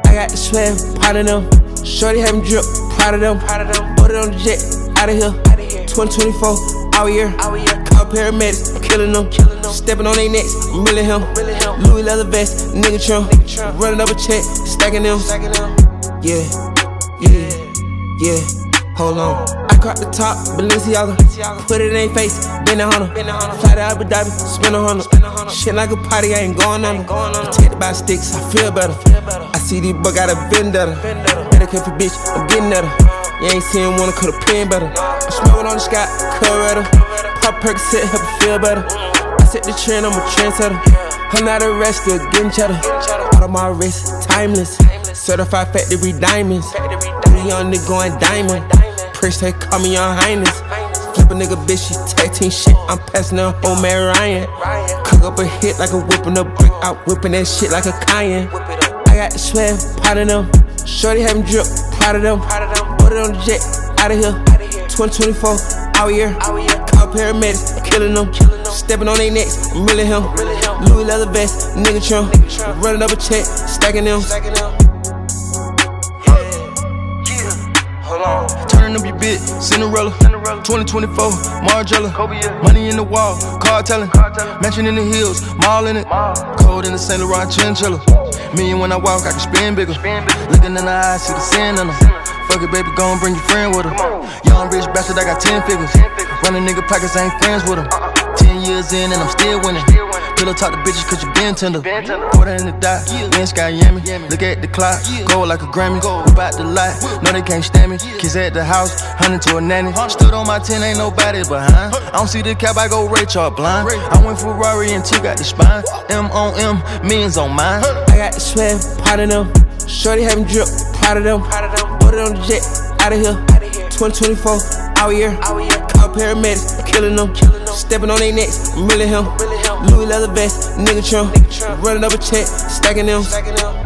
I got the swag, part of them. Shorty having drip, proud of them. Put it on the jet, out of here. 2024, all year. Call paramedics, killing them. Stepping on their necks, I'm really him. Louis leather vest, nigga trim. Running up a check, stacking them. Yeah, hold on. I caught the top, Balenciaga. Put it in their face, been a hunter. Fly to Abu Dhabi, spin a hundred. Shit like a party, I ain't going on. Protected by sticks, I feel better. I see these bugs got a vendetta. Better careful bitch, I'm getting at her. You ain't seen one, could've pin better. I'm smoking on the sky, Coretta. Pop Percocet, help it feel better. I set the trend, I'm a trendsetter. I'm not arrested, getting cheddar. Out of my wrist, timeless. Certified factory diamonds. Young nigga going diamond. Prince, they call me Young Highness. Flip a nigga bitch, she tag team shit. I'm passing her home, Mary Ryan. Cook up a hit like a whipping a brick. Out whipping that shit like a Cayenne. I got the swag, part of them. Shorty having drip, proud of them. Put it on the jet, out of here. 2024, all year. Call paramedics, killing them. Stepping on their necks, I'm really him. Louis leather vest, nigga trim. Running up a check, stacking them. Turning up your bitch, Cinderella. 2024, Margiela. Money in the wall, car telling. Mansion in the hills, mall in it. Cold in the St. Laurent chinchilla. Me and when I walk, I can spin bigger. Looking in the eyes, see the sin in them. Fuck it, baby, gon' bring your friend with her. Young rich bastard, I got 10 figures. Running nigga pockets, I ain't friends with them. 10 years in and I'm still winning. Pillow talk to bitches cause you been tender. Put her in the dot, then Sky Yammy. Look at the clock, go like a Grammy. Whip out the lot, no they can't stand me. Kids at the house, hunting to a nanny. Stood on my 10, ain't nobody behind. I don't see the cap, I go Ray Charles blind. I went Ferrari and 2 got the spine. M on M, millions on mine. I got the swag, part of them. Shorty having drip, proud of them. Put it on the jet, out of here. 2024, all year. Call paramedics, killing them. Stepping on their necks, I'm really him. Louis leather vest, nigga trim. Running up a check, stacking them.